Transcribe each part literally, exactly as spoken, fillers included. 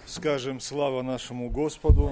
Скажем слава нашему Господу.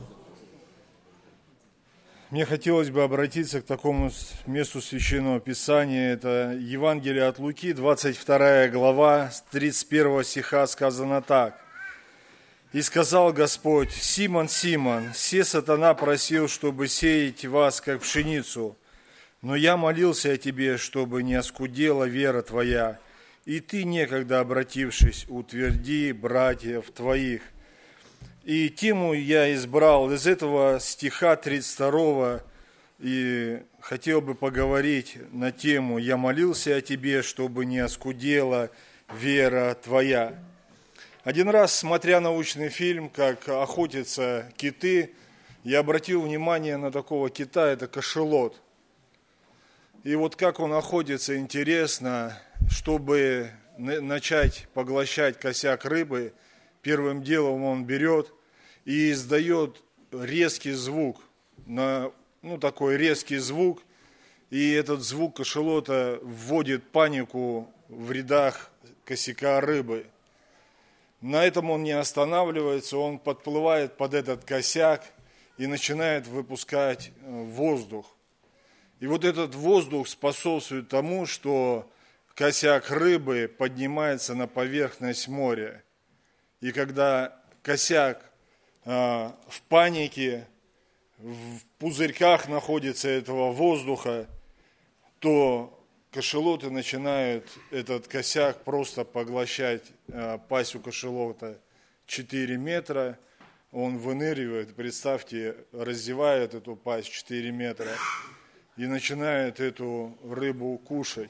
Мне хотелось бы обратиться к такому месту Священного Писания. Это Евангелие от Луки, двадцать вторая глава, с тридцать первого стиха сказано так. «И сказал Господь: Симон, Симон, се сатана просил, чтобы сеять вас, как пшеницу, но я молился о тебе, чтобы не оскудела вера твоя, и ты, некогда обратившись, утверди братьев твоих». И тему я избрал из этого стиха тридцать второго, и хотел бы поговорить на тему «Я молился о тебе, чтобы не оскудела вера твоя». Один раз, смотря научный фильм, как охотятся киты, я обратил внимание на такого кита, это кашалот. И вот как он охотится, интересно, чтобы начать поглощать косяк рыбы, первым делом он берет и издает резкий звук, на, ну такой резкий звук, и этот звук кашалота вводит панику в рядах косяка рыбы. На этом он не останавливается, он подплывает под этот косяк и начинает выпускать воздух. И вот этот воздух способствует тому, что косяк рыбы поднимается на поверхность моря. И когда косяк э, в панике, в пузырьках находится этого воздуха, то кашалоты начинают этот косяк просто поглощать. Э, пасть у кашалота четыре метра, он выныривает, представьте, раздевает эту пасть четыре метра и начинает эту рыбу кушать.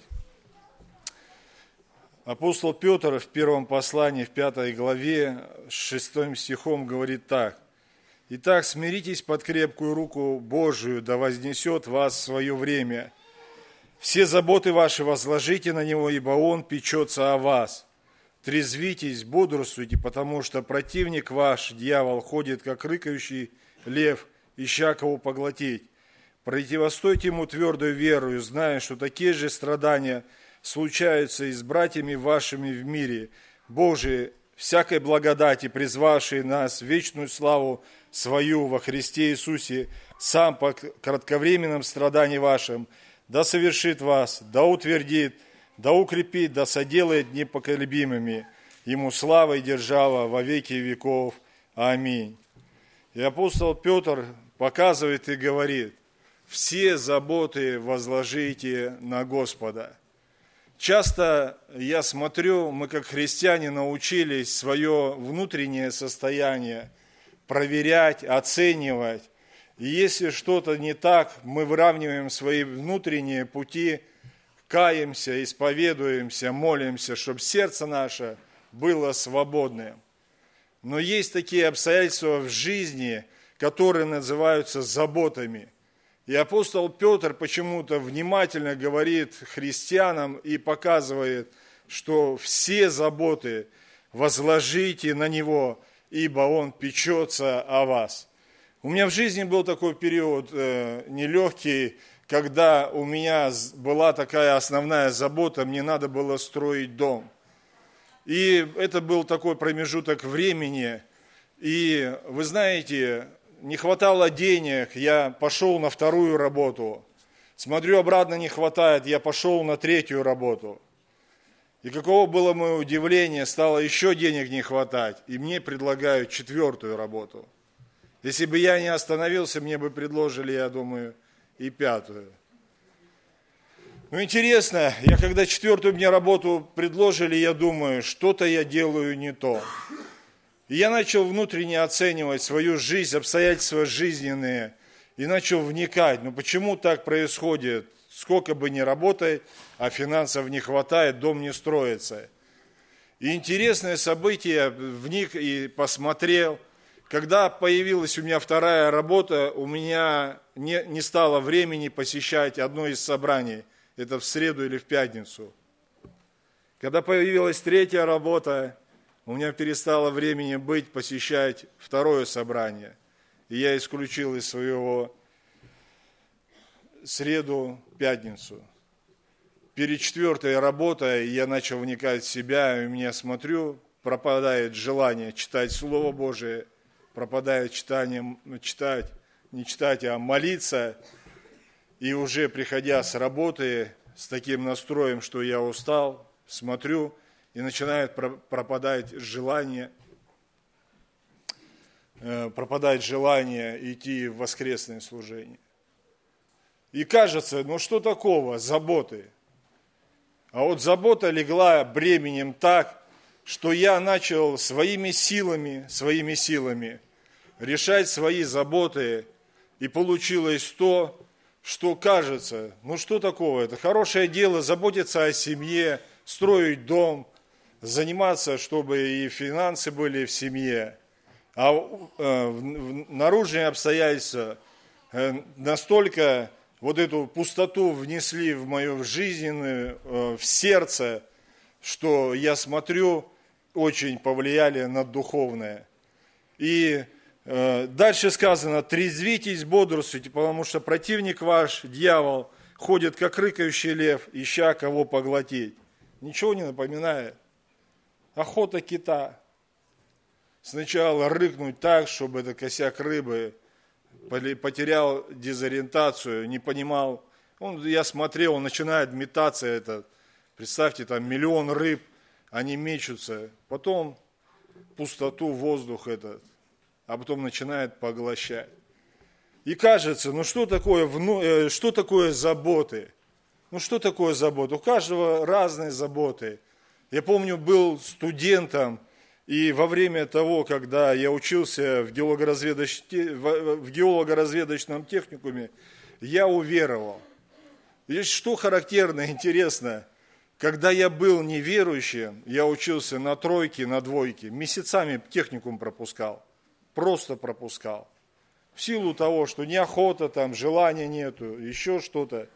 Апостол Петр в первом послании, в пятой главе, с шестым стихом говорит так. «Итак, смиритесь под крепкую руку Божию, да вознесет вас в свое время. Все заботы ваши возложите на Него, ибо Он печется о вас. Трезвитесь, бодрствуйте, потому что противник ваш, дьявол, ходит, как рыкающий лев, ища кого поглотить. Противостойте ему твердой верою, зная, что такие же страдания случаются и с братьями вашими в мире. Боже, всякой благодати, призвавший нас в вечную славу свою во Христе Иисусе, сам по кратковременном страдании вашим, да совершит вас, да утвердит, да укрепит, да соделает непоколебимыми. Ему слава и держава во веки веков. Аминь». И апостол Петр показывает и говорит: все заботы возложите на Господа. Часто я смотрю, мы как христиане научились свое внутреннее состояние проверять, оценивать. И если что-то не так, мы выравниваем свои внутренние пути, каемся, исповедуемся, молимся, чтобы сердце наше было свободным. Но есть такие обстоятельства в жизни, которые называются заботами. И апостол Петр почему-то внимательно говорит христианам и показывает, что все заботы возложите на Него, ибо Он печется о вас. У меня в жизни был такой период э, нелегкий, когда у меня была такая основная забота, мне надо было строить дом. И это был такой промежуток времени, и вы знаете, не хватало денег, я пошел на вторую работу. Смотрю, обратно не хватает, я пошел на третью работу. И каково было мое удивление, стало еще денег не хватать, и мне предлагают четвертую работу. Если бы я не остановился, мне бы предложили, я думаю, и пятую. Ну, интересно, я когда четвертую мне работу предложили, я думаю, что-то я делаю не то. И я начал внутренне оценивать свою жизнь, обстоятельства жизненные, и начал вникать, ну почему так происходит, сколько бы ни работай, а финансов не хватает, дом не строится. И интересное событие, вник и посмотрел, когда появилась у меня вторая работа, у меня не, не стало времени посещать одно из собраний, это в среду или в пятницу. Когда появилась третья работа, у меня перестало времени быть, посещать второе собрание. И я исключил из своего среду, пятницу. Перед четвертой работой я начал вникать в себя, и у меня смотрю, пропадает желание читать Слово Божие, пропадает читание, читать, не читать, а молиться. И уже приходя с работы с таким настроем, что я устал, смотрю, и начинает пропадать желание, пропадает желание идти в воскресное служение. И кажется, ну что такого, заботы? А вот забота легла бременем так, что я начал своими силами, своими силами решать свои заботы, и получилось то, что кажется, ну что такого, это хорошее дело, заботиться о семье, строить дом, заниматься, чтобы и финансы были в семье. А э, наружные обстоятельства э, настолько вот эту пустоту внесли в мою жизненную, э, в сердце, что я смотрю, очень повлияли на духовное. И э, дальше сказано, трезвитесь, бодрствуйте, потому что противник ваш, дьявол, ходит, как рыкающий лев, ища кого поглотить. Ничего не напоминает. Охота кита. Сначала рыкнуть так, чтобы этот косяк рыбы потерял дезориентацию, не понимал. Он, я смотрел, он начинает метаться этот. Представьте, там миллион рыб, они мечутся. Потом пустоту, воздух этот. А потом начинает поглощать. И кажется, ну что такое, вну, что такое заботы? Ну что такое забота? У каждого разные заботы. Я помню, был студентом, и во время того, когда я учился в геолого-разведоч- в геолого-разведочном техникуме, я уверовал. И что характерно, интересно, когда я был неверующим, я учился на тройке, на двойке, месяцами техникум пропускал, просто пропускал. В силу того, что неохота, там, желания нету, еще что-то.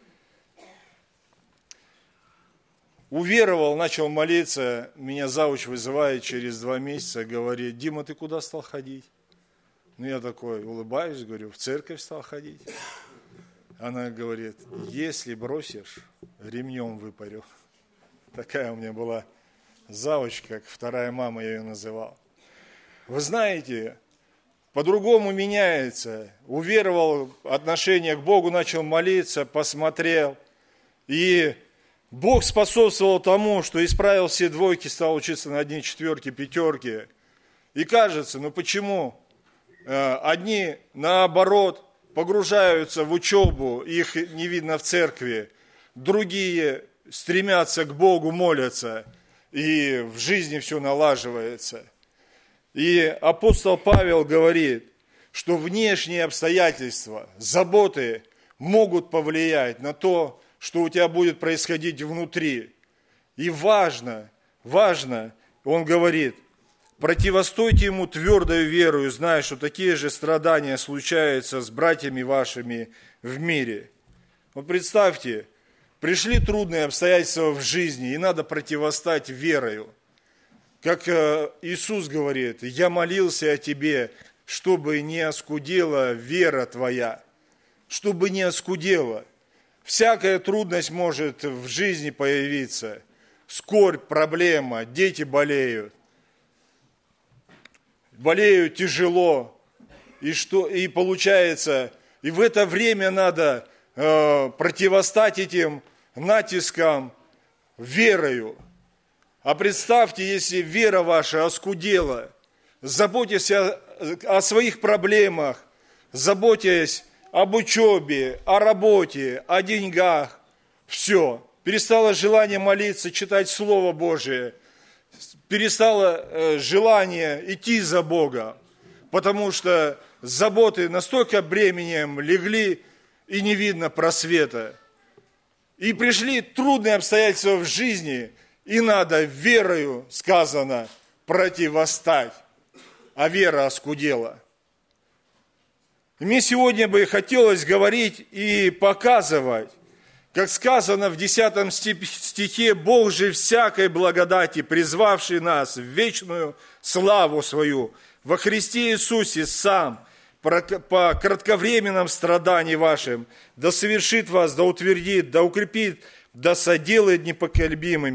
Уверовал, начал молиться, меня завуч вызывает через два месяца, говорит, Дима, ты куда стал ходить? Ну, я такой улыбаюсь, говорю, в церковь стал ходить. Она говорит, если бросишь, ремнем выпарю. Такая у меня была завуч, как вторая мама, я ее называл. Вы знаете, по-другому меняется. Уверовал, отношение к Богу, начал молиться, посмотрел. И Бог способствовал тому, что исправил все двойки, стал учиться на одни четверки, пятерки. И кажется, ну почему? Одни, наоборот, погружаются в учебу, их не видно в церкви. Другие стремятся к Богу, молятся, и в жизни все налаживается. И апостол Павел говорит, что внешние обстоятельства, заботы могут повлиять на то, что у тебя будет происходить внутри. И важно, важно, он говорит, противостойте ему твердою верою, зная, что такие же страдания случаются с братьями вашими в мире. Вот представьте, пришли трудные обстоятельства в жизни, и надо противостать верою. Как Иисус говорит, я молился о тебе, чтобы не оскудела вера твоя, чтобы не оскудела. Всякая трудность может в жизни появиться. Скорбь, проблема, дети болеют. Болеют тяжело. И, что, и получается, и в это время надо э, противостать этим натискам верою. А представьте, если вера ваша оскудела, заботьтесь о, о своих проблемах, заботьтесь об учебе, о работе, о деньгах, все. Перестало желание молиться, читать Слово Божие, перестало желание идти за Богом, потому что заботы настолько бременем легли, и не видно просвета. И пришли трудные обстоятельства в жизни, и надо верою, сказано, противостать, а вера оскудела. И мне сегодня бы хотелось говорить и показывать, как сказано в десятом стихе, Бог же всякой благодати, призвавший нас в вечную славу свою, во Христе Иисусе сам, по кратковременном страдании вашим, да совершит вас, да утвердит, да укрепит, да соделает непоколебимыми,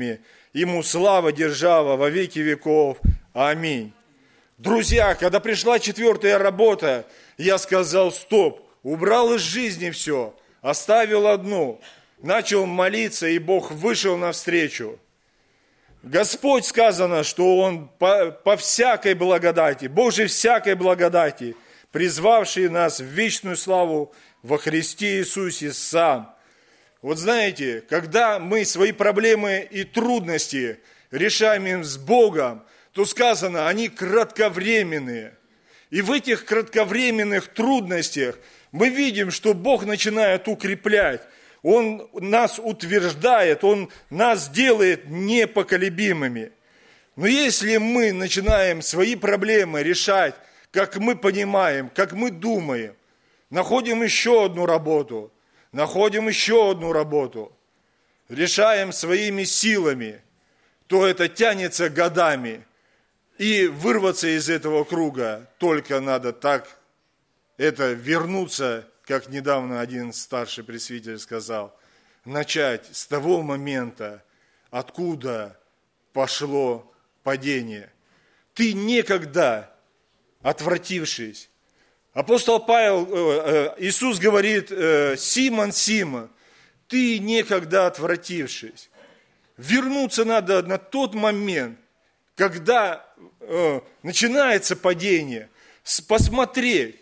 Ему слава, держава во веки веков. Аминь. Друзья, когда пришла четвертая работа, я сказал: стоп, убрал из жизни все, оставил одну, начал молиться, и Бог вышел навстречу. Господь, сказано, что Он по, по всякой благодати, Божьей всякой благодати, призвавший нас в вечную славу во Христе Иисусе Сам. Вот знаете, когда мы свои проблемы и трудности решаем им с Богом, то сказано, они кратковременные. И в этих кратковременных трудностях мы видим, что Бог начинает укреплять. Он нас утверждает, Он нас делает непоколебимыми. Но если мы начинаем свои проблемы решать, как мы понимаем, как мы думаем, находим еще одну работу, находим еще одну работу, решаем своими силами, то это тянется годами. И вырваться из этого круга только надо так, это вернуться, как недавно один старший пресвитер сказал, начать с того момента, откуда пошло падение. Ты некогда, отвратившись, апостол Павел, Иисус говорит: Симон, Симон, ты некогда отвратившись. Вернуться надо на тот момент, когда э, начинается падение, посмотреть.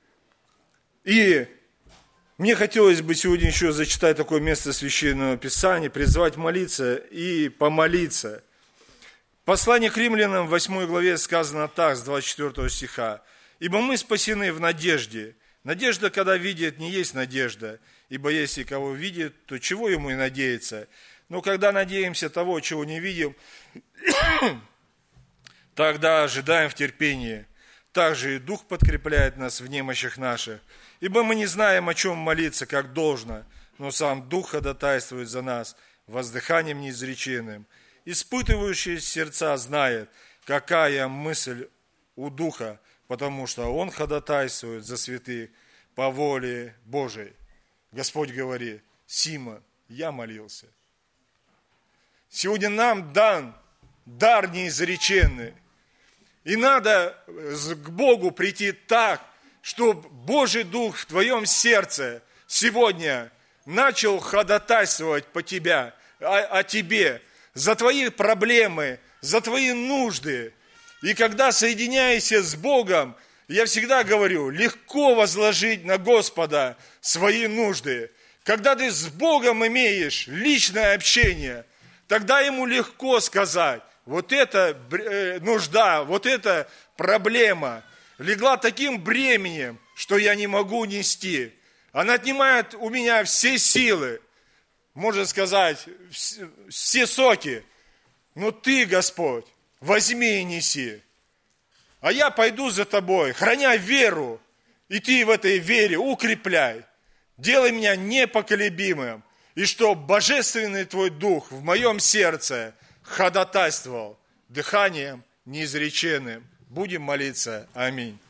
И мне хотелось бы сегодня еще зачитать такое место Священного Писания, призвать молиться и помолиться. Послание к римлянам в восьмой главе сказано так, с двадцать четвёртого стиха. «Ибо мы спасены в надежде. Надежда, когда видит, не есть надежда. Ибо если кого видит, то чего ему и надеяться? Но когда надеемся того, чего не видим, тогда ожидаем в терпении. Также и Дух подкрепляет нас в немощах наших. Ибо мы не знаем, о чем молиться, как должно, но сам Дух ходатайствует за нас воздыханием неизреченным. Испытывающий сердца знает, какая мысль у Духа, потому что Он ходатайствует за святых по воле Божией». Господь говорит: Симон, я молился. Сегодня нам дан дар неизреченный. И надо к Богу прийти так, чтобы Божий Дух в твоем сердце сегодня начал ходатайствовать по тебя, о, о тебе, за твои проблемы, за твои нужды. И когда соединяешься с Богом, я всегда говорю, легко возложить на Господа свои нужды. Когда ты с Богом имеешь личное общение, тогда Ему легко сказать: вот эта нужда, вот эта проблема легла таким бременем, что я не могу нести. Она отнимает у меня все силы, можно сказать, все соки. Но Ты, Господь, возьми и неси. А я пойду за Тобой, храня веру, и Ты в этой вере укрепляй. Делай меня непоколебимым, и чтоб Божественный Твой Дух в моем сердце ходатайствовал дыханием неизреченным. Будем молиться. Аминь.